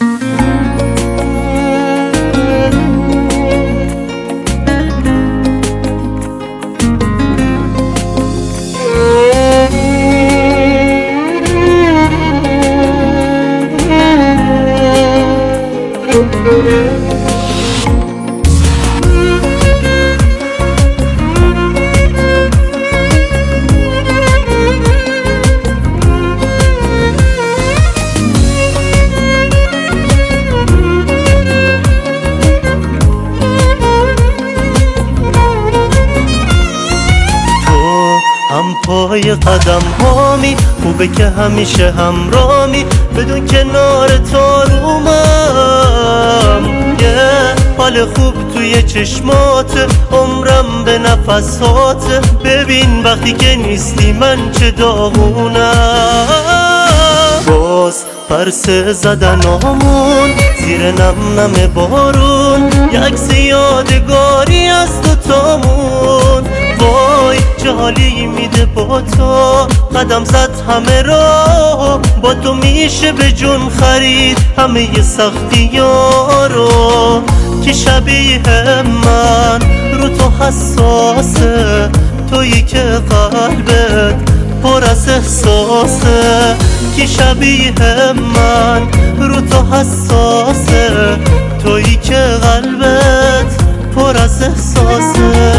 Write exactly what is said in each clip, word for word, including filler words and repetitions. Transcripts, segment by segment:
هم پای قدم هامی، خوبه که همیشه همرامی، بدون کنار تو آرومم. یه حال خوب توی چشمات، عمرم به نفسات. ببین وقتی که نیستی من چه داغونم. باز پرسه زدنامون زیر نم نم بارون، یک یادگاری از دوتامون. وای چه حالی میده با تو، قدم زد همه راه. با تو میشه به جون خرید همه سختی ها رو. که شبیه من رو تو حساسه، تویی که قلبت پر از احساسه. که شبیه من رو تو حساسه، تویی که قلبت پر از احساسه.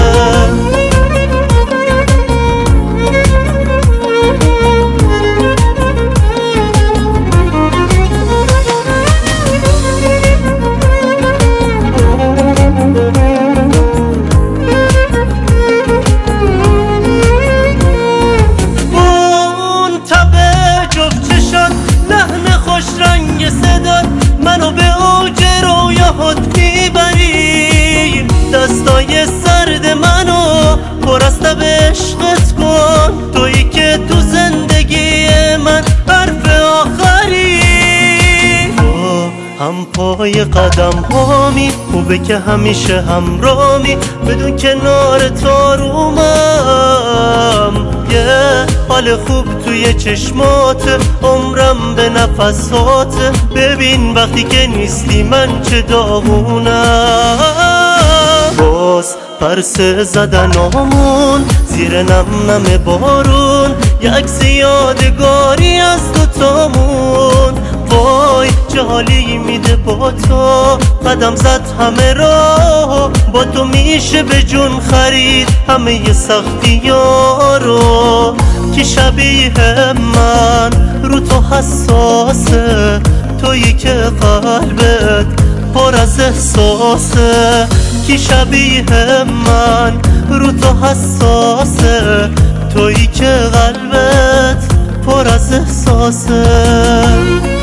منو به اوج رویاهات میبری، دستای سرد منو پر از تب عشقت کن. تویی که تو زندگی من حرف آخری. تو هم پای قدم هامی، خوبه که همیشه همرامی، بدون کنار تو آرومم. یه حال خوب توی چشمات، عمرم به نفسات. ببین وقتی که نیستی من چه داغونم. باز پرسه زدنامون زیر نم نم بارون، یک یادگاری از دوتامون. وای چه حالی میده با تو، قدم زد همه راه. با تو میشه به جون خرید همه سختی ها رو. که شبیه من رو تو حساسه، تویی که قلبت پر از احساسه. که شبیه من رو تو حساسه، تویی که قلبت پر از احساسه.